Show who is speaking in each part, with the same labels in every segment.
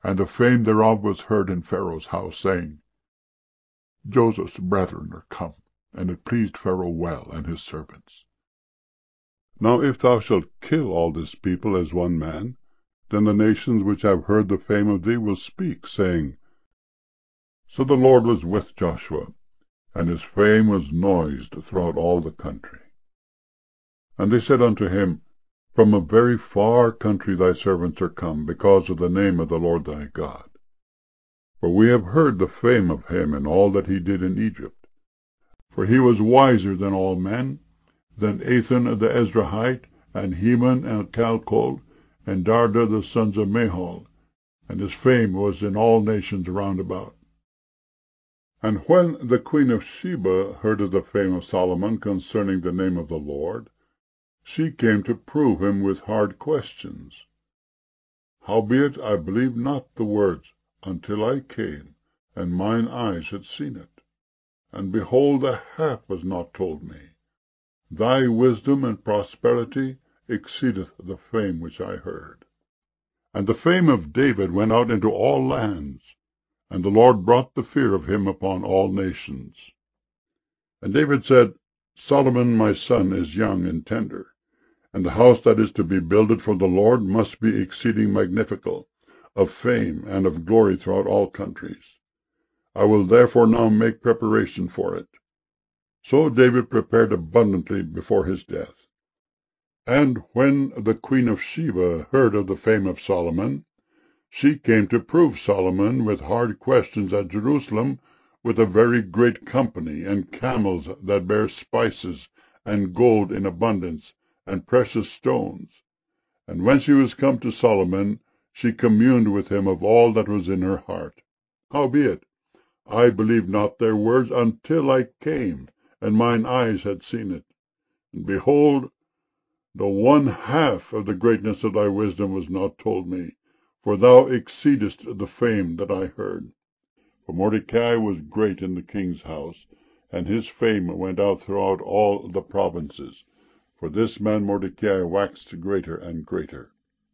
Speaker 1: And the fame thereof was heard in Pharaoh's house, saying, Joseph's brethren are come. And it pleased Pharaoh well, and his servants. Now if thou shalt kill all this people as one man, then the nations which have heard the fame of thee will speak, saying, So the Lord was with Joshua, and his fame was noised throughout all the country. And they said unto him, From a very far country thy servants are come, because of the name of the Lord thy God. For we have heard the fame of him and all that he did in Egypt. For he was wiser than all men, than Ethan the Ezrahite, and Heman and Calcol, and Darda the sons of Mahol, and his fame was in all nations round about. And when the queen of Sheba heard of the fame of Solomon concerning the name of the Lord, she came to prove him with hard questions. Howbeit I believed not the words, until I came, and mine eyes had seen it. And behold, the half was not told me. Thy wisdom and prosperity exceedeth the fame which I heard. And the fame of David went out into all lands, and the Lord brought the fear of him upon all nations. And David said, Solomon my son is young and tender, and the house that is to be builded for the Lord must be exceeding magnifical, of fame and of glory throughout all countries. I will therefore now make preparation for it. So David prepared abundantly before his death. And when the queen of Sheba heard of the fame of Solomon, she came to prove Solomon with hard questions at Jerusalem, with a very great company, and camels that bear spices, and gold in abundance, and precious stones. And when she was come to Solomon, she communed with him of all that was in her heart. Howbeit, I believed not their words until I came, and mine eyes had seen it. And behold, the one half of the greatness of thy wisdom was not told me, for thou exceedest the fame that I heard. For Mordecai was great in the king's house, and his fame went out throughout all the provinces. For this man Mordecai waxed greater and greater.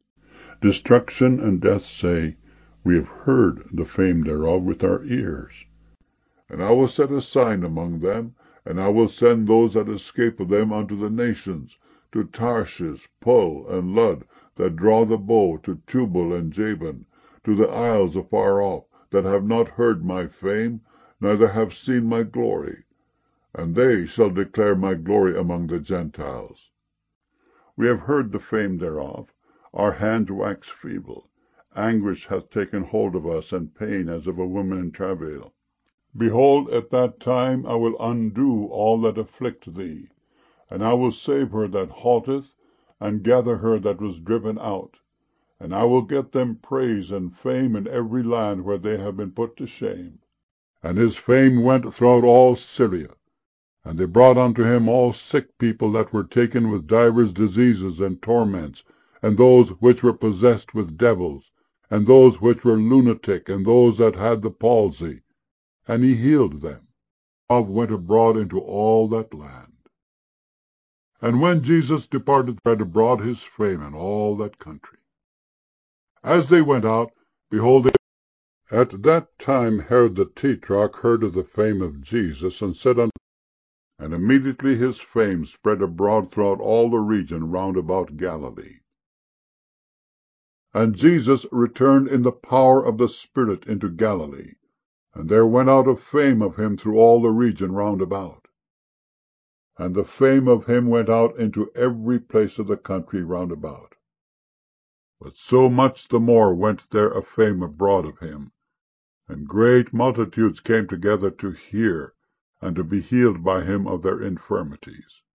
Speaker 1: Destruction and death say, We have heard the fame thereof with our ears. And I will set a sign among them, and I will send those that escape of them unto the nations, to Tarshish, Pul, and Lud, that draw the bow, to Tubal and Javan, to the isles afar off, that have not heard my fame, neither have seen my glory. And they shall declare my glory among the Gentiles. We have heard the fame thereof. Our hands wax feeble. Anguish hath taken hold of us, and pain as of a woman in travail. Behold, at that time I will undo all that afflict thee, and I will save her that halteth, and gather her that was driven out. And I will get them praise and fame in every land where they have been put to shame. And his fame went throughout all Syria. And they brought unto him all sick people that were taken with divers diseases and torments, and those which were possessed with devils, and those which were lunatic, and those that had the palsy, and he healed them. Went abroad into all that land. And when Jesus departed, spread abroad his fame in all that country. As they went out, behold, at that time Herod the Tetrarch heard of the fame of Jesus, and said unto him, and immediately his fame spread abroad throughout all the region round about Galilee. And Jesus returned in the power of the Spirit into Galilee, and there went out a fame of him through all the region round about. And the fame of him went out into every place of the country round about. But so much the more went there a fame abroad of him, and great multitudes came together to hear, and to be healed by him of their infirmities.